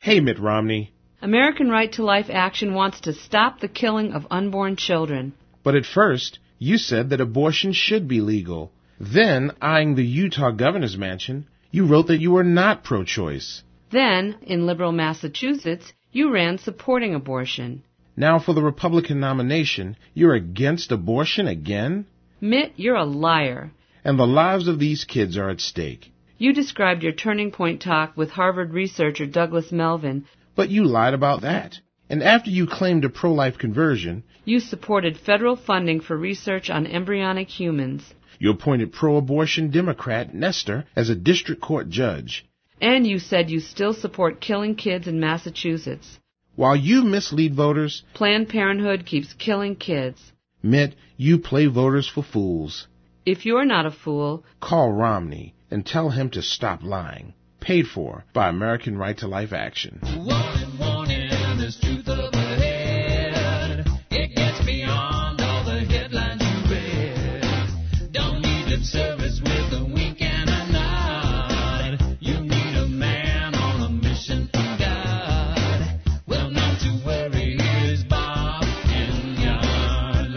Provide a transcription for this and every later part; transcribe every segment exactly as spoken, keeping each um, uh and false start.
Hey, Mitt Romney. American Right to Life Action wants to stop the killing of unborn children. But at first, you said that abortion should be legal. Then, eyeing the Utah governor's mansion, you wrote that you were not pro-choice. Then, in liberal Massachusetts, you ran supporting abortion. Now for the Republican nomination, you're against abortion again? Mitt, you're a liar. And the lives of these kids are at stake. You described your turning point talk with Harvard researcher Douglas Melvin. But you lied about that. And after you claimed a pro-life conversion, you supported federal funding for research on embryonic humans. You appointed pro-abortion Democrat Nestor as a district court judge. And you said you still support killing kids in Massachusetts. While you mislead voters, Planned Parenthood keeps killing kids. Mitt, you play voters for fools. If you're not a fool, call Romney and tell him to stop lying. Paid for by American Right to Life Action. Warning, warning, there's truth up ahead. It gets beyond all the headlines you read. Don't need lip service with a wink and a nod. You need a man on a mission from God. Well, not to worry, here's Bob in your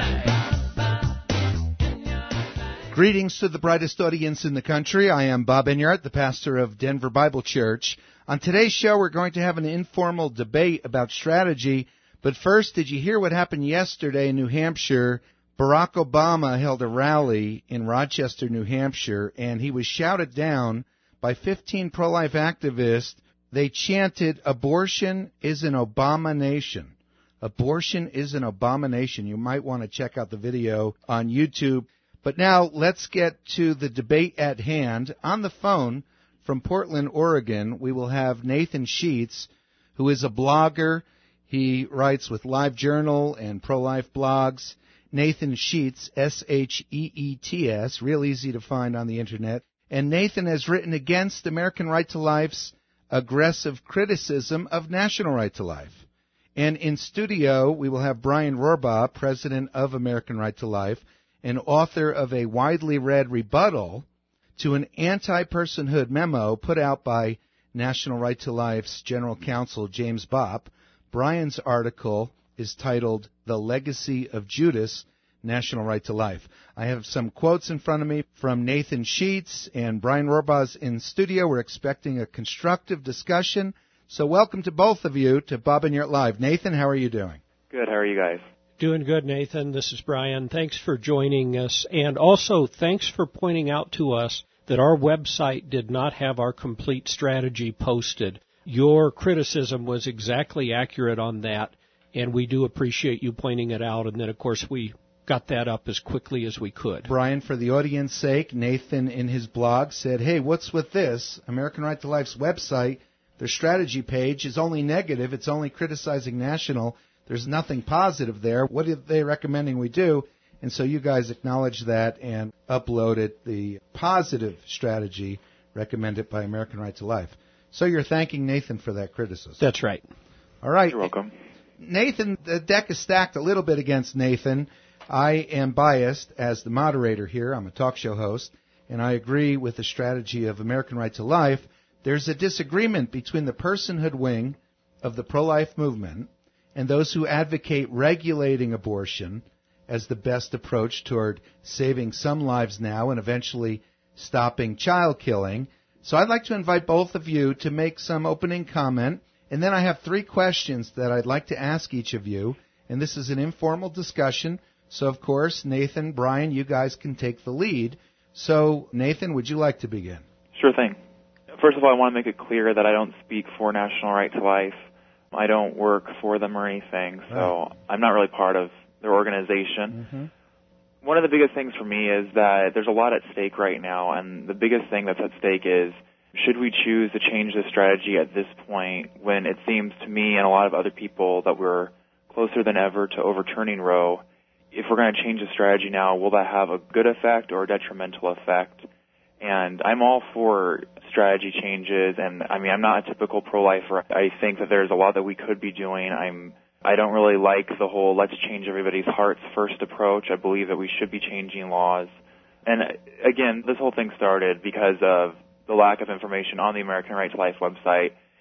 life. Greetings to the brightest audience in the country. I am Bob Enyart, the pastor of Denver Bible Church. On today's show, we're going to have an informal debate about strategy. But first, did you hear what happened yesterday in New Hampshire? Barack Obama held a rally in Rochester, New Hampshire, and he was shouted down by fifteen pro-life activists. They chanted, "Abortion is an abomination." Abortion is an abomination. You might want to check out the video on YouTube. But now let's get to the debate at hand. On the phone from Portland, Oregon, we will have Nathan Sheets, who is a blogger. He writes with LiveJournal and pro-life blogs. Nathan Sheets, S H E E T S, real easy to find on the Internet. And Nathan has written against American Right to Life's aggressive criticism of National Right to Life. And in studio, we will have Brian Rohrbaugh, president of American Right to Life, and author of a widely read rebuttal to an anti-personhood memo put out by National Right to Life's General Counsel James Bopp. Brian's article is titled "The Legacy of Judas, National Right to Life." I have some quotes in front of me from Nathan Sheets, and Brian Rohrbaugh's in studio. We're expecting a constructive discussion. So welcome to both of you to Bob Enyart Live. Nathan, how are you doing? Good. How are you guys? Doing good, Nathan. This is Brian. Thanks for joining us. And also, thanks for pointing out to us that our website did not have our complete strategy posted. Your criticism was exactly accurate on that, and we do appreciate you pointing it out. And then, of course, we got that up as quickly as we could. Brian, for the audience's sake, Nathan in his blog said, hey, what's with this? American Right to Life's website, their strategy page is only negative. It's only criticizing National. There's nothing positive there. What are they recommending we do? And so you guys acknowledged that and uploaded the positive strategy recommended by American Right to Life. So you're thanking Nathan for that criticism. That's right. All right. You're welcome. Nathan, the deck is stacked a little bit against Nathan. I am biased as the moderator here. I'm a talk show host, and I agree with the strategy of American Right to Life. There's a disagreement between the personhood wing of the pro-life movement and those who advocate regulating abortion as the best approach toward saving some lives now and eventually stopping child killing. So I'd like to invite both of you to make some opening comment, and then I have three questions that I'd like to ask each of you, and this is an informal discussion, so of course, Nathan, Brian, you guys can take the lead. So, Nathan, would you like to begin? Sure thing. First of all, I want to make it clear that I don't speak for National Right to Life. I don't work for them or anything, so right. I'm not really part of their organization. Mm-hmm. One of the biggest things for me is that there's a lot at stake right now, and the biggest thing that's at stake is, should we choose to change the strategy at this point when it seems to me and a lot of other people that we're closer than ever to overturning Roe? If we're going to change the strategy now, will that have a good effect or a detrimental effect? And I'm all for strategy changes, and I mean, I'm not a typical pro-lifer. I think that there's a lot that we could be doing. I'm, I don't really like the whole let's change everybody's hearts first approach. I believe that we should be changing laws. And again, this whole thing started because of the lack of information on the American Right to Life website.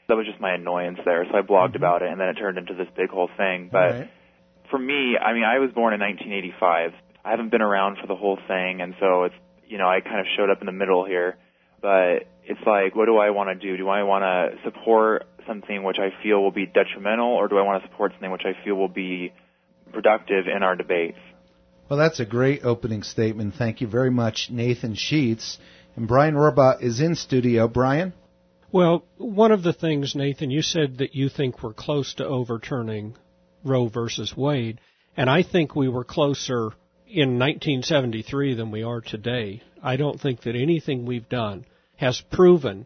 That was just my annoyance there, so I blogged mm-hmm. about it, and then it turned into this big whole thing. But right. for me, I mean, I was born in nineteen eighty-five. I haven't been around for the whole thing, and so it's, you know, I kind of showed up in the middle here. But it's like, what do I want to do? Do I want to support something which I feel will be detrimental, or do I want to support something which I feel will be productive in our debates? Well, that's a great opening statement. Thank you very much, Nathan Sheets. And Brian Rohrbaugh is in studio. Brian? Well, one of the things, Nathan, you said that you think we're close to overturning Roe versus Wade, and I think we were closer in nineteen seventy-three than we are today. I don't think that anything we've done has proven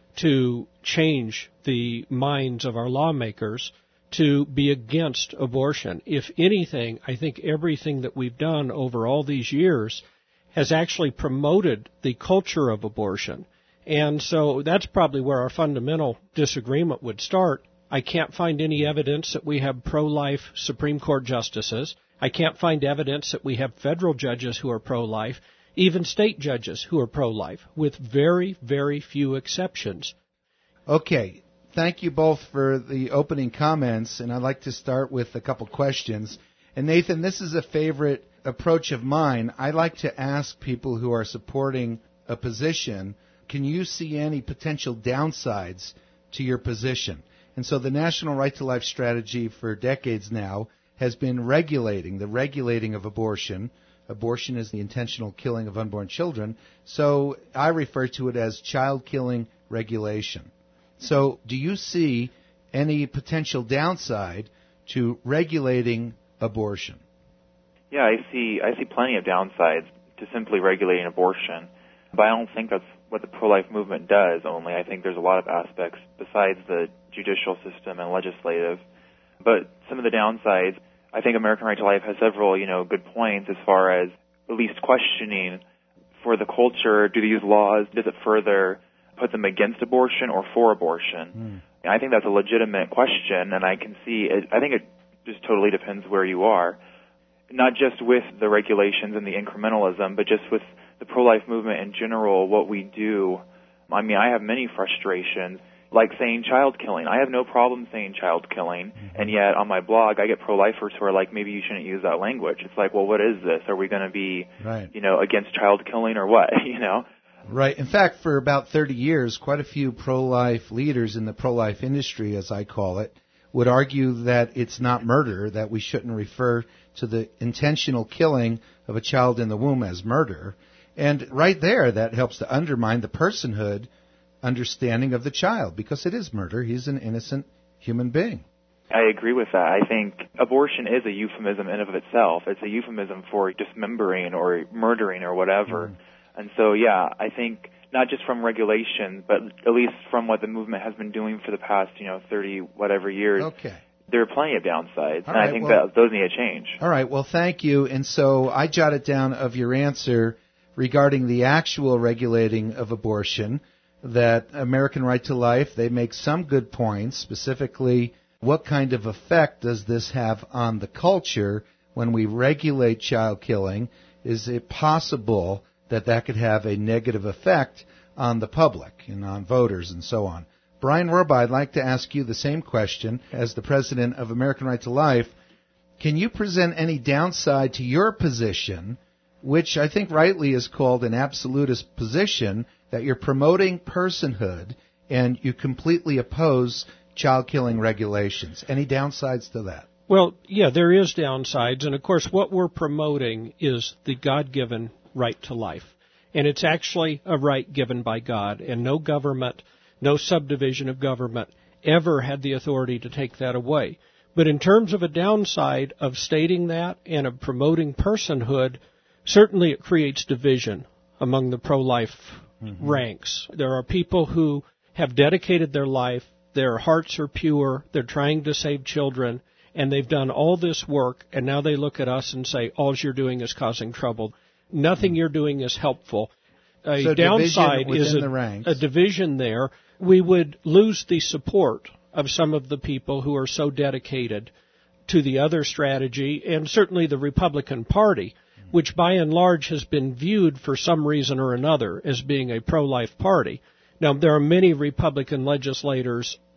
to change the minds of our lawmakers to be against abortion. If anything, I think everything that we've done over all these years has actually promoted the culture of abortion. And so that's probably where our fundamental disagreement would start. I can't find any evidence that we have pro-life Supreme Court justices. I can't find evidence that we have federal judges who are pro-life, even state judges who are pro-life, with very, very few exceptions. Okay. Thank you both for the opening comments, and I'd like to start with a couple questions. And Nathan, this is a favorite approach of mine. I like to ask people who are supporting a position, can you see any potential downsides to your position? And so the National Right to Life strategy for decades now has been regulating, the regulating of abortion. Abortion is the intentional killing of unborn children. So I refer to it as child killing regulation. So do you see any potential downside to regulating abortion? Yeah, I see I see plenty of downsides to simply regulating abortion. But I don't think that's what the pro-life movement does only. I think there's a lot of aspects besides the judicial system and legislative. But some of the downsides, I think American Right to Life has several, you know, good points as far as at least questioning for the culture, do these laws, does it further put them against abortion or for abortion? Mm. I think that's a legitimate question, and I can see it. I think it just totally depends where you are, not just with the regulations and the incrementalism, but just with the pro-life movement in general, what we do. I mean, I have many frustrations, like saying child killing. I have no problem saying child killing, mm-hmm. and yet on my blog I get pro-lifers who are like, maybe you shouldn't use that language. It's like, well, what is this? Are we going to be, right. you know, against child killing or what, you know? Right. In fact, for about thirty years, quite a few pro-life leaders in the pro-life industry, as I call it, would argue that it's not murder, that we shouldn't refer to the intentional killing of a child in the womb as murder. And right there, that helps to undermine the personhood understanding of the child, because it is murder. He's an innocent human being. I agree with that. I think abortion is a euphemism in and of itself. It's a euphemism for dismembering or murdering or whatever. Mm. And so, yeah, I think not just from regulation, but at least from what the movement has been doing for the past, you know, thirty whatever years. Okay. There are plenty of downsides, All and right, I think well, that those need to change. All right. Well, thank you. And so I jotted down of your answer regarding the actual regulating of abortion that American Right to Life, they make some good points, specifically what kind of effect does this have on the culture when we regulate child killing? Is it possible that that could have a negative effect on the public and on voters and so on? Brian Rohrbaugh, I'd like to ask you the same question as the president of American Right to Life. Can you present any downside to your position, which I think rightly is called an absolutist position, that you're promoting personhood and you completely oppose child killing regulations? Any downsides to that? Well, yeah, there is downsides. And, of course, what we're promoting is the God-given right to life. And it's actually a right given by God, and no government, no subdivision of government ever had the authority to take that away. But in terms of a downside of stating that and of promoting personhood, certainly it creates division among the pro-life mm-hmm. ranks. There are people who have dedicated their life, their hearts are pure, they're trying to save children, and they've done all this work, and now they look at us and say, all you're doing is causing trouble. Nothing you're doing is helpful. A so downside is a, the a division there. We would lose the support of some of the people who are so dedicated to the other strategy, and certainly the Republican Party, which by and large has been viewed for some reason or another as being a pro-life party. Now, there are many Republican legislators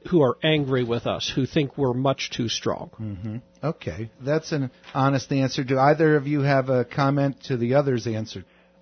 who are angry with us, who think we're much too strong. Mm-hmm. Okay, that's an honest answer. Do either of you have a comment to the other's answer?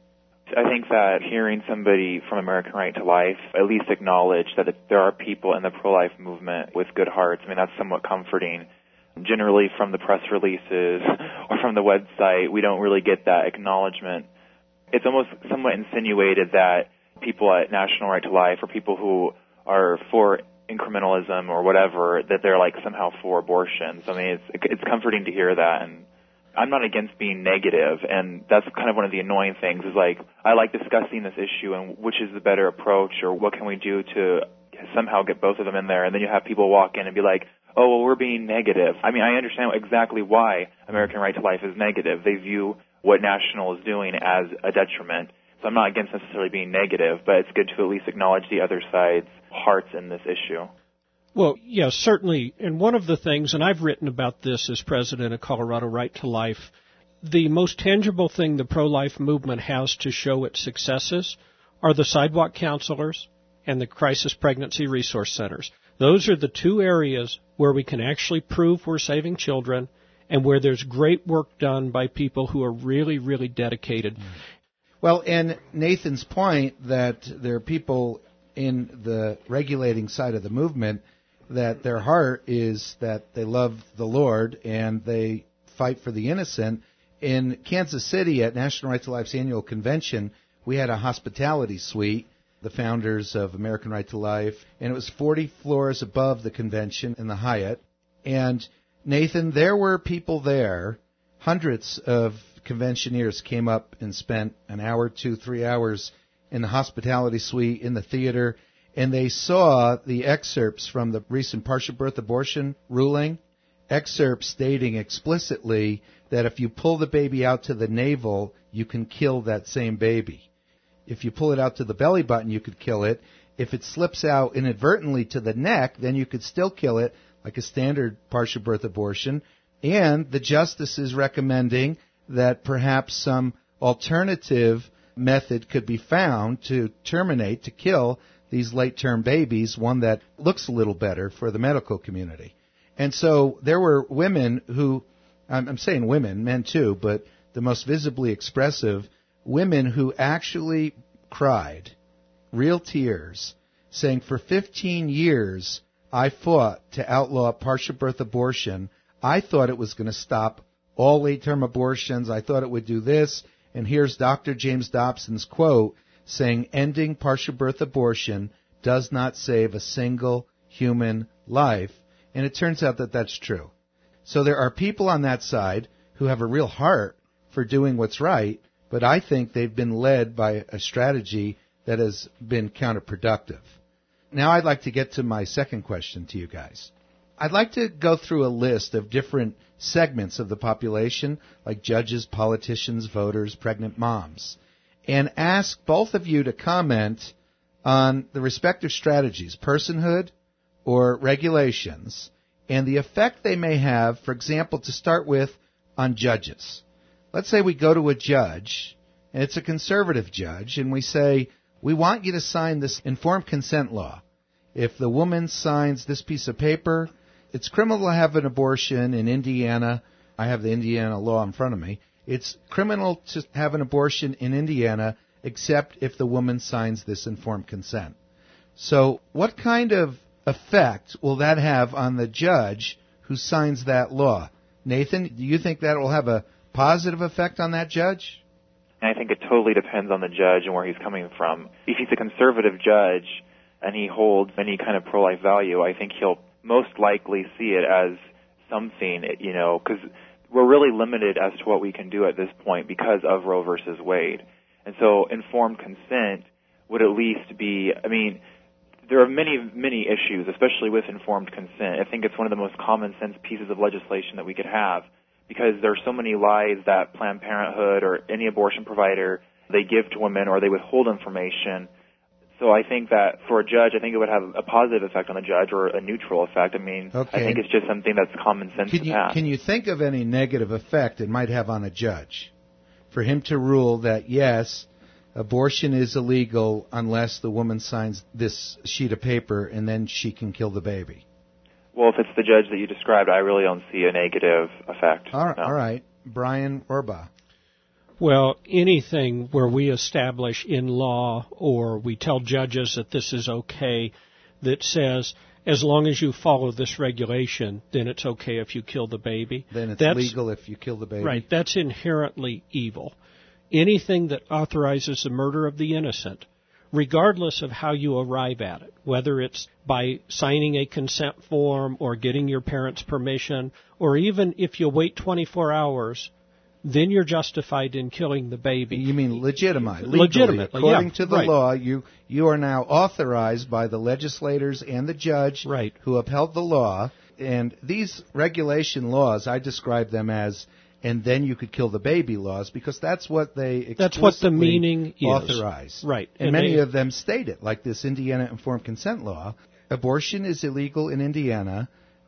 I think that hearing somebody from American Right to Life at least acknowledge that there are people in the pro-life movement with good hearts, I mean, that's somewhat comforting. Generally, from the press releases or from the website, we don't really get that acknowledgement. It's almost somewhat insinuated that people at National Right to Life or people who are for incrementalism or whatever, that they're like somehow for abortion. So, I mean, it's it's comforting to hear that, and I'm not against being negative, and that's kind of one of the annoying things is like, I like discussing this issue and which is the better approach or what can we do to somehow get both of them in there, and then you have people walk in and be like, oh, well, we're being negative. I mean, I understand exactly why American Right to Life is negative. They view what National is doing as a detriment. So I'm not against necessarily being negative, but it's good to at least acknowledge the other side's hearts in this issue. Well, yeah, certainly. And one of the things, and I've written about this as president of Colorado Right to Life, the most tangible thing the pro-life movement has to show its successes are the sidewalk counselors and the crisis pregnancy resource centers. Those are the two areas where we can actually prove we're saving children and where there's great work done by people who are really, really dedicated. Well, and Nathan's point that there are people in the regulating side of the movement that their heart is that they love the Lord and they fight for the innocent. In Kansas City at National Right to Life's annual convention, we had a hospitality suite, the founders of American Right to Life, and it was forty floors above the convention in the Hyatt. And, Nathan, there were people there, hundreds of conventioneers came up and spent an hour, two, three hours in the hospitality suite, in the theater, and they saw the excerpts from the recent partial birth abortion ruling, excerpts stating explicitly that if you pull the baby out to the navel, you can kill that same baby. If you pull it out to the belly button, you could kill it. If it slips out inadvertently to the neck, then you could still kill it, like a standard partial birth abortion. And the justice is recommending that perhaps some alternative method could be found to terminate, to kill these late-term babies, one that looks a little better for the medical community. And so there were women who, I'm saying women, men too, but the most visibly expressive, women who actually cried, real tears, saying, for fifteen years I fought to outlaw partial birth abortion. I thought it was going to stop all late-term abortions. I thought it would do this. And here's Doctor James Dobson's quote saying, ending partial birth abortion does not save a single human life. And it turns out that that's true. So there are people on that side who have a real heart for doing what's right, but I think they've been led by a strategy that has been counterproductive. Now I'd like to get to my second question to you guys. I'd like to go through a list of different segments of the population, like judges, politicians, voters, pregnant moms, and ask both of you to comment on the respective strategies, personhood or regulations, and the effect they may have, for example, to start with, on judges. Let's say we go to a judge, and it's a conservative judge, and we say, we want you to sign this informed consent law. If the woman signs this piece of paper, it's criminal to have an abortion in Indiana. I have the Indiana law in front of me. It's criminal to have an abortion in Indiana, except if the woman signs this informed consent. So what kind of effect will that have on the judge who signs that law? Nathan, do you think that will have a positive effect on that judge? And I think it totally depends on the judge and where he's coming from. If he's a conservative judge and he holds any kind of pro-life value, I think he'll most likely see it as something, you know, because we're really limited as to what we can do at this point because of Roe versus Wade. And so informed consent would at least be, I mean, there are many, many issues, especially with informed consent. I think it's one of the most common sense pieces of legislation that we could have because there are so many lies that Planned Parenthood or any abortion provider, they give to women or they withhold information. So I think that for a judge, I think it would have a positive effect on the judge or a neutral effect. I mean, okay. I think it's just something that's common sense can to you, pass. Can you think of any negative effect it might have on a judge for him to rule that, yes, abortion is illegal unless the woman signs this sheet of paper and then she can kill the baby. Well, if it's the judge that you described, I really don't see a negative effect. All right. No. All right. Brian Orba. Well, anything where we establish in law or we tell judges that this is okay, that says as long as you follow this regulation, then it's okay if you kill the baby. Then it's that's, legal if you kill the baby. Right. That's inherently evil. Anything that authorizes the murder of the innocent, regardless of how you arrive at it, whether it's by signing a consent form or getting your parents' permission, or even if you wait twenty-four hours, then you're justified in killing the baby. You mean legitimate? Legally, Legitimately, according yeah, to the right. law, you you are now authorized by the legislators and the judge right. who upheld the law. And these regulation laws, I describe them as, and then you could kill the baby laws, because that's what they explicitly That's what the meaning is. authorize. Right. And, And many they- of them state it, like this Indiana Informed Consent Law. Abortion is illegal in Indiana,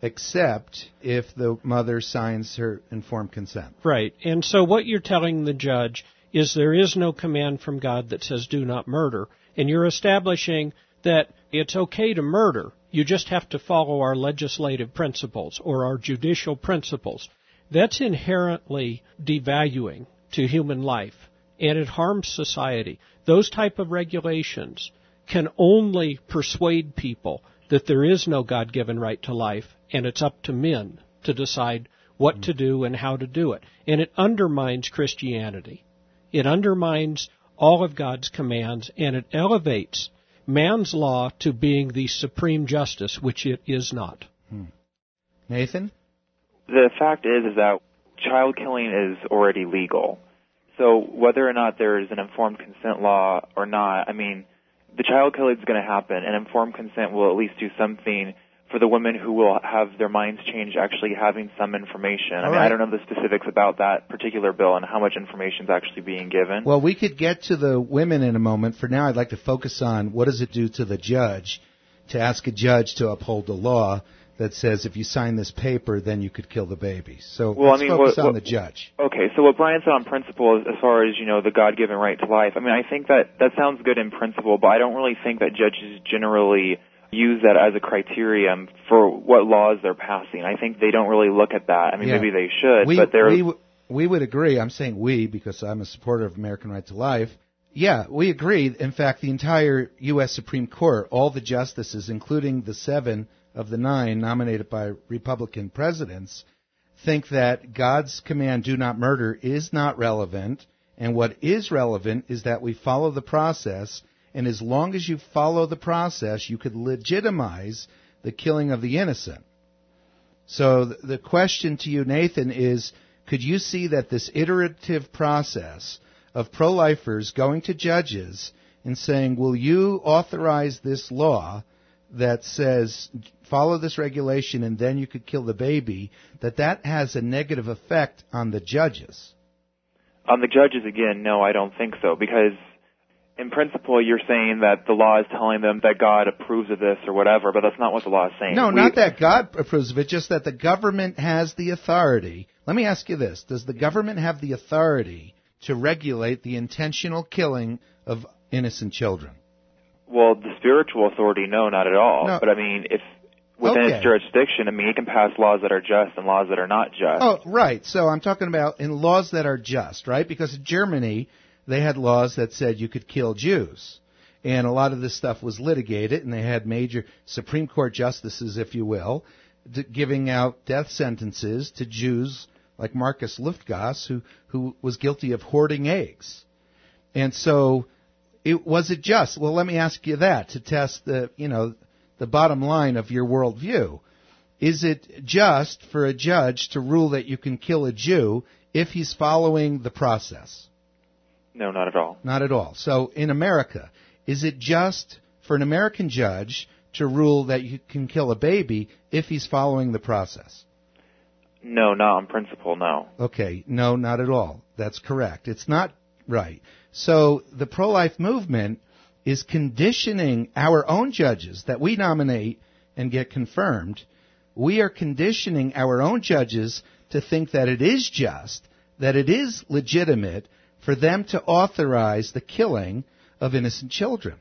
except if the mother signs her informed consent. Right. And so what you're telling the judge is there is no command from God that says do not murder. And you're establishing that it's okay to murder. You just have to follow our legislative principles or our judicial principles. That's inherently devaluing to human life, and it harms society. Those type of regulations can only persuade people that there is no God-given right to life, and it's up to men to decide what to do and how to do it. And it undermines Christianity. It undermines all of God's commands, and it elevates man's law to being the supreme justice, which it is not. Hmm. Nathan? The fact is, is that child killing is already legal. So whether or not there is an informed consent law or not, I mean, the child killing is going to happen, and informed consent will at least do something for the women who will have their minds changed actually having some information. I All mean, right. I don't know the specifics about that particular bill and how much information is actually being given. Well, we could get to the women in a moment. For now, I'd like to focus on what does it do to the judge to ask a judge to uphold the law that says if you sign this paper, then you could kill the baby. So Well, let's I mean, focus what- on what- the judge. Okay, so what Brian said on principle, as far as, you know, the God-given right to life, I mean, I think that that sounds good in principle, but I don't really think that judges generally use that as a criterion for what laws they're passing. I think they don't really look at that. I mean, Yeah. maybe they should, We, but they're... we, w- we would agree. I'm saying we because I'm a supporter of American right to life. Yeah, we agree. In fact, the entire U S Supreme Court, all the justices, including the seven of the nine nominated by Republican presidents, think that God's command, do not murder, is not relevant. And what is relevant is that we follow the process. And as long as you follow the process, you could legitimize the killing of the innocent. So th- the question to you, Nathan, is could you see that this iterative process of pro-lifers going to judges and saying, will you authorize this law that says follow this regulation and then you could kill the baby, that that has a negative effect on the judges? On the judges, again, no, I don't think so, because in principle, you're saying that the law is telling them that God approves of this or whatever, but that's not what the law is saying. No, We- not that God approves of it, just that the government has the authority. Let me ask you this. Does the government have the authority to regulate the intentional killing of innocent children? Well, the spiritual authority, no, not at all. No. But I mean, if within Okay. its jurisdiction, I mean, it can pass laws that are just and laws that are not just. Oh, right. So I'm talking about in laws that are just, right? Because in Germany, they had laws that said you could kill Jews. And a lot of this stuff was litigated, and they had major Supreme Court justices, if you will, d- giving out death sentences to Jews like Marcus Luftgas, who, who was guilty of hoarding eggs. And so, it, was it just? Well, let me ask you that to test the, you know, the bottom line of your worldview. Is it just for a judge to rule that you can kill a Jew if he's following the process? No, not at all. Not at all. So in America, is it just for an American judge to rule that you can kill a baby if he's following the process? No, not on principle, no. Okay, no, not at all. That's correct. It's not right. So the pro-life movement is conditioning our own judges that we nominate and get confirmed. We are conditioning our own judges to think that it is just, that it is legitimate for them to authorize the killing of innocent children.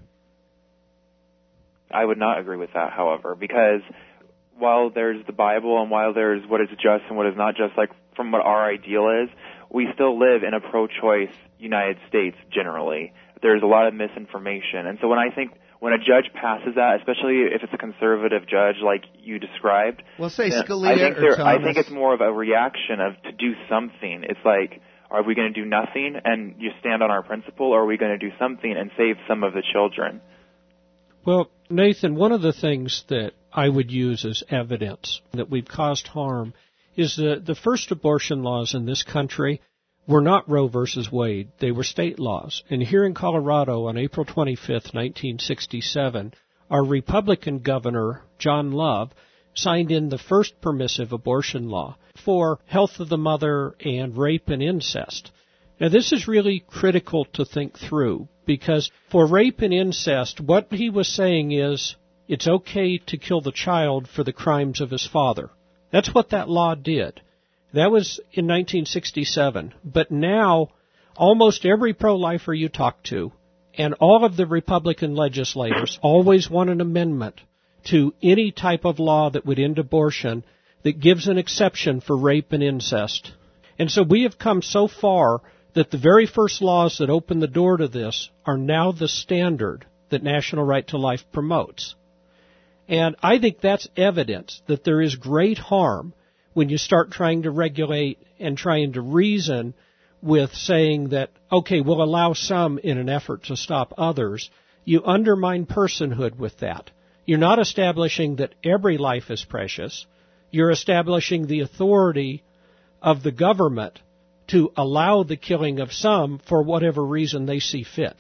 I would not agree with that, however, because while there's the Bible and while there's what is just and what is not just, like from what our ideal is, we still live in a pro-choice United States generally. There's a lot of misinformation. And so when I think when a judge passes that, especially if it's a conservative judge like you described, well, say then Scalia I think or there- Thomas. I think it's more of a reaction of to do something. It's like, are we going to do nothing and you stand on our principle, or are we going to do something and save some of the children? Well, Nathan, one of the things that I would use as evidence that we've caused harm is that the first abortion laws in this country were not Roe versus Wade. They were state laws. And here in Colorado on April twenty-fifth, nineteen sixty-seven, our Republican governor, John Love, signed in the first permissive abortion law for health of the mother and rape and incest. Now, this is really critical to think through, because for rape and incest, what he was saying is it's okay to kill the child for the crimes of his father. That's what that law did. That was in nineteen sixty-seven. But now, almost every pro-lifer you talk to, and all of the Republican legislators, always want an amendment to any type of law that would end abortion that gives an exception for rape and incest. And so we have come so far that the very first laws that open the door to this are now the standard that National Right to Life promotes. And I think that's evidence that there is great harm when you start trying to regulate and trying to reason with saying that, okay, we'll allow some in an effort to stop others. You undermine personhood with that. You're not establishing that every life is precious. You're establishing the authority of the government to allow the killing of some for whatever reason they see fit.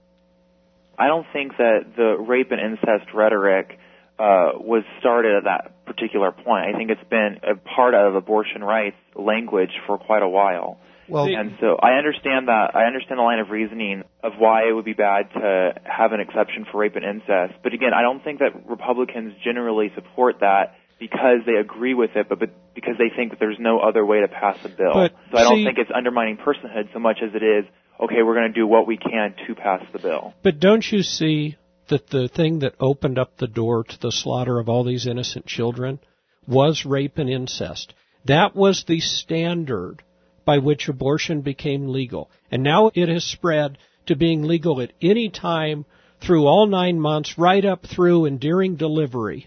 I don't think that the rape and incest rhetoric uh, was started at that particular point. I think it's been a part of abortion rights language for quite a while. Well, and so I understand that. I understand the line of reasoning of why it would be bad to have an exception for rape and incest. But again, I don't think that Republicans generally support that because they agree with it, but, but because they think that there's no other way to pass a bill. But, so I don't see, think it's undermining personhood so much as it is, okay, we're going to do what we can to pass the bill. But don't you see that the thing that opened up the door to the slaughter of all these innocent children was rape and incest? That was the standard by which abortion became legal. And now it has spread to being legal at any time through all nine months, right up through and during delivery.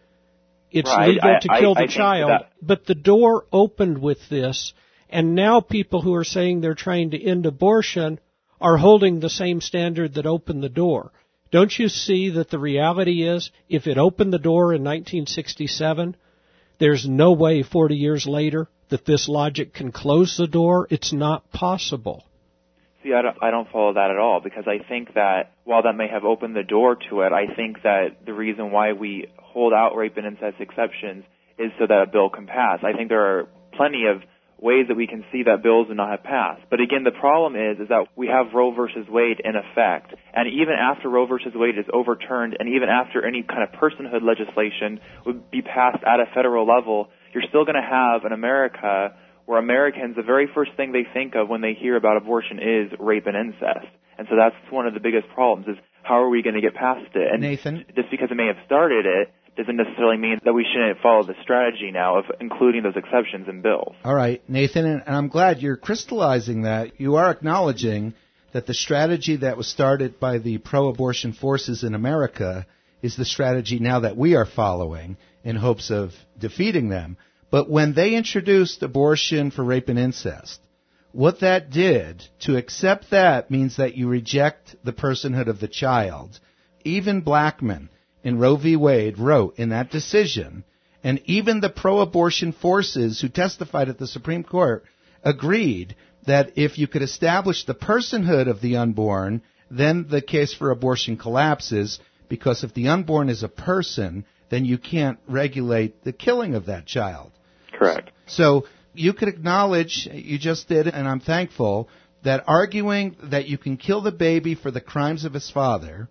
It's right. legal I, to kill I, the I child, that... but the door opened with this, and now people who are saying they're trying to end abortion are holding the same standard that opened the door. Don't you see that the reality is, if it opened the door in nineteen sixty-seven, there's no way forty years later that this logic can close the door? It's not possible. See, I don't, I don't follow that at all, because I think that while that may have opened the door to it, I think that the reason why we hold out rape and incest exceptions is so that a bill can pass. I think there are plenty of ways that we can see that bills would not have passed. But again, the problem is, is that we have Roe versus Wade in effect. And even after Roe versus Wade is overturned, and even after any kind of personhood legislation would be passed at a federal level, you're still going to have an America where Americans, the very first thing they think of when they hear about abortion is rape and incest. And so that's one of the biggest problems, is how are we going to get past it? And Nathan? Just because it may have started it doesn't necessarily mean that we shouldn't follow the strategy now of including those exceptions in bills. All right, Nathan, and I'm glad you're crystallizing that. You are acknowledging that the strategy that was started by the pro-abortion forces in America is the strategy now that we are following in hopes of defeating them. But when they introduced abortion for rape and incest, what that did, to accept that means that you reject the personhood of the child. Even Blackmun in Roe v. Wade wrote in that decision, and even the pro-abortion forces who testified at the Supreme Court agreed that if you could establish the personhood of the unborn, then the case for abortion collapses, because if the unborn is a person, then you can't regulate the killing of that child. Correct. So you could acknowledge, you just did, and I'm thankful, that arguing that you can kill the baby for the crimes of his father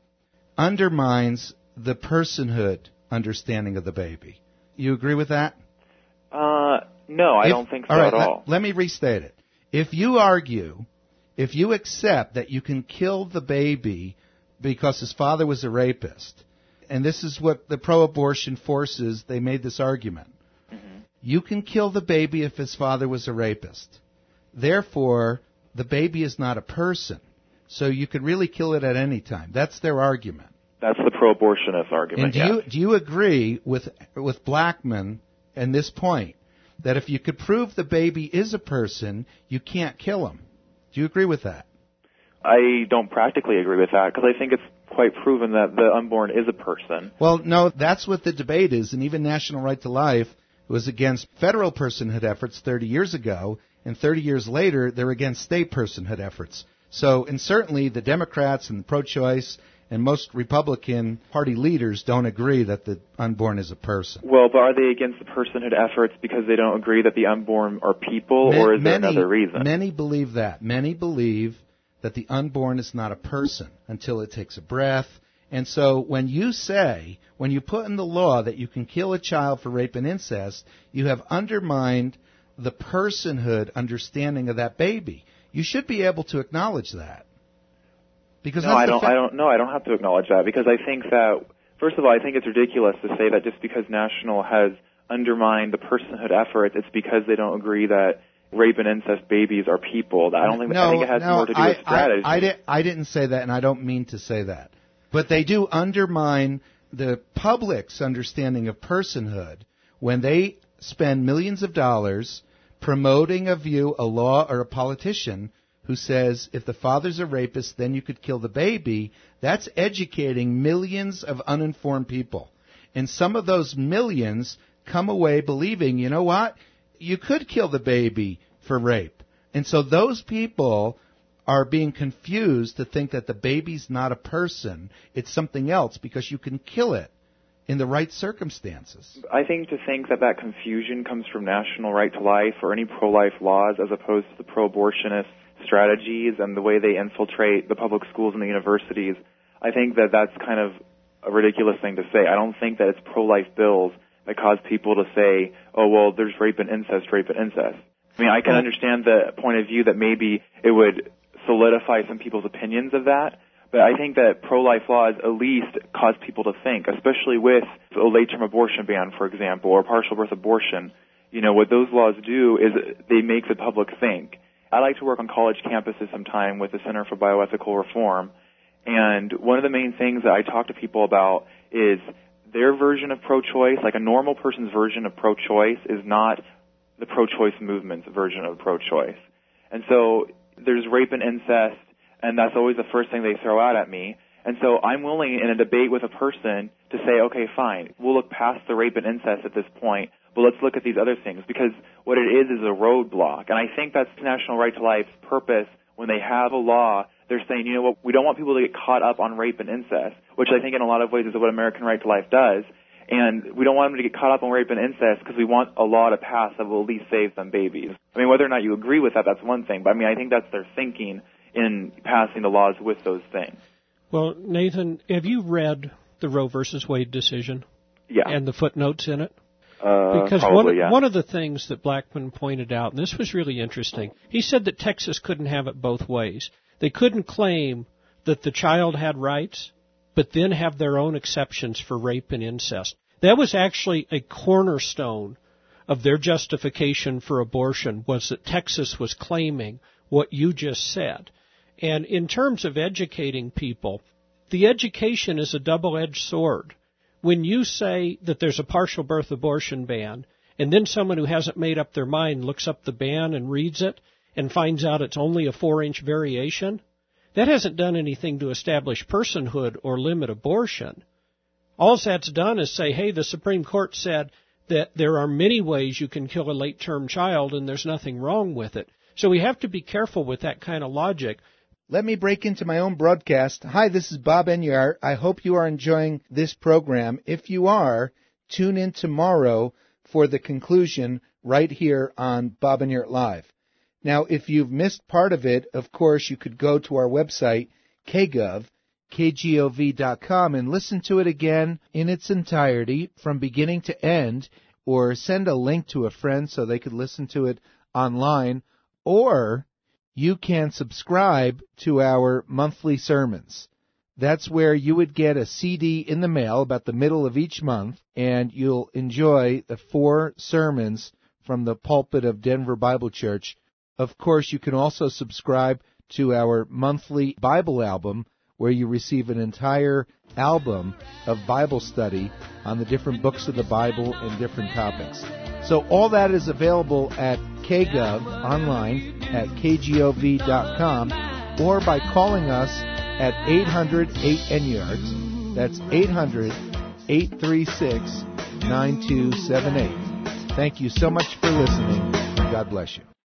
undermines the personhood understanding of the baby. You agree with that? Uh, no, I if, don't think so all right, at all. Let, let me restate it. If you argue if you accept that you can kill the baby because his father was a rapist, and this is what the pro-abortion forces, they made this argument. Mm-hmm. You can kill the baby if his father was a rapist. Therefore, the baby is not a person. So you could really kill it at any time. That's their argument. That's the pro-abortionist argument, And do yes. you do you agree with with Blackman and this point that if you could prove the baby is a person, you can't kill him? Do you agree with that? I don't practically agree with that because I think it's quite proven that the unborn is a person. Well, no, that's what the debate is, and even National Right to Life was against federal personhood efforts thirty years ago, and thirty years later, they're against state personhood efforts. So, and certainly the Democrats and the pro-choice and most Republican Party leaders don't agree that the unborn is a person. Well, but are they against the personhood efforts because they don't agree that the unborn are people, or is there many, another reason? Many believe that. Many believe that the unborn is not a person until it takes a breath. And so when you say, when you put in the law that you can kill a child for rape and incest, you have undermined the personhood understanding of that baby. You should be able to acknowledge that. Because no, that's I the don't. fa- I don't. No, I don't have to acknowledge that because I think that first of all, I think it's ridiculous to say that just because National has undermined the personhood effort, it's because they don't agree that rape and incest babies are people. I don't think. No, I think it has no, more to do I, with strategy. I, I, di- I didn't say that, and I don't mean to say that. But they do undermine the public's understanding of personhood when they spend millions of dollars promoting a view, a law, or a politician who says if the father's a rapist, then you could kill the baby. That's educating millions of uninformed people. And some of those millions come away believing, you know what, you could kill the baby for rape. And so those people are being confused to think that the baby's not a person, it's something else, because you can kill it in the right circumstances. I think to think that that confusion comes from National Right to Life or any pro-life laws as opposed to the pro-abortionist strategies and the way they infiltrate the public schools and the universities, I think that that's kind of a ridiculous thing to say. I don't think that it's pro-life bills that cause people to say, oh, well, there's rape and incest, rape and incest. I mean, I can understand the point of view that maybe it would solidify some people's opinions of that, but I think that pro-life laws at least cause people to think, especially with a late-term abortion ban, for example, or partial birth abortion. You know, what those laws do is they make the public think. I like to work on college campuses sometime with the Center for Bioethical Reform, and one of the main things that I talk to people about is their version of pro-choice, like a normal person's version of pro-choice is not the pro-choice movement's version of pro-choice. And so there's rape and incest, and that's always the first thing they throw out at me. And so I'm willing in a debate with a person to say, okay, fine, we'll look past the rape and incest at this point, but let's look at these other things, because what it is is a roadblock. And I think that's National Right to Life's purpose when they have a law. They're saying, you know what, we don't want people to get caught up on rape and incest, which I think in a lot of ways is what American Right to Life does. And we don't want them to get caught up on rape and incest because we want a law to pass that will at least save some babies. I mean, whether or not you agree with that, that's one thing. But I mean, I think that's their thinking in passing the laws with those things. Well, Nathan, have you read the Roe versus Wade decision? Yeah. And the footnotes in it? Uh, because probably, one, yeah. one of the things that Blackman pointed out, and this was really interesting, he said that Texas couldn't have it both ways. They couldn't claim that the child had rights, but then have their own exceptions for rape and incest. That was actually a cornerstone of their justification for abortion, was that Texas was claiming what you just said. And in terms of educating people, the education is a double-edged sword. When you say that there's a partial birth abortion ban, and then someone who hasn't made up their mind looks up the ban and reads it and finds out it's only a four-inch variation, that hasn't done anything to establish personhood or limit abortion. All that's done is say, hey, the Supreme Court said that there are many ways you can kill a late-term child and there's nothing wrong with it. So we have to be careful with that kind of logic. Let me break into my own broadcast. Hi, this is Bob Enyart. I hope you are enjoying this program. If you are, tune in tomorrow for the conclusion right here on Bob Enyart Live. Now, if you've missed part of it, of course, you could go to our website, k gov, k gov dot com, and listen to it again in its entirety from beginning to end, or send a link to a friend so they could listen to it online, or you can subscribe to our monthly sermons. That's where you would get a C D in the mail about the middle of each month, and you'll enjoy the four sermons from the pulpit of Denver Bible Church. Of course, you can also subscribe to our monthly Bible album, where you receive an entire album of Bible study on the different books of the Bible and different topics. So all that is available at K Gov online at K G O V dot com or by calling us at eight hundred eight N Y A R D S. That's eight hundred eight three six nine two seven eight. Thank you so much for listening, and God bless you.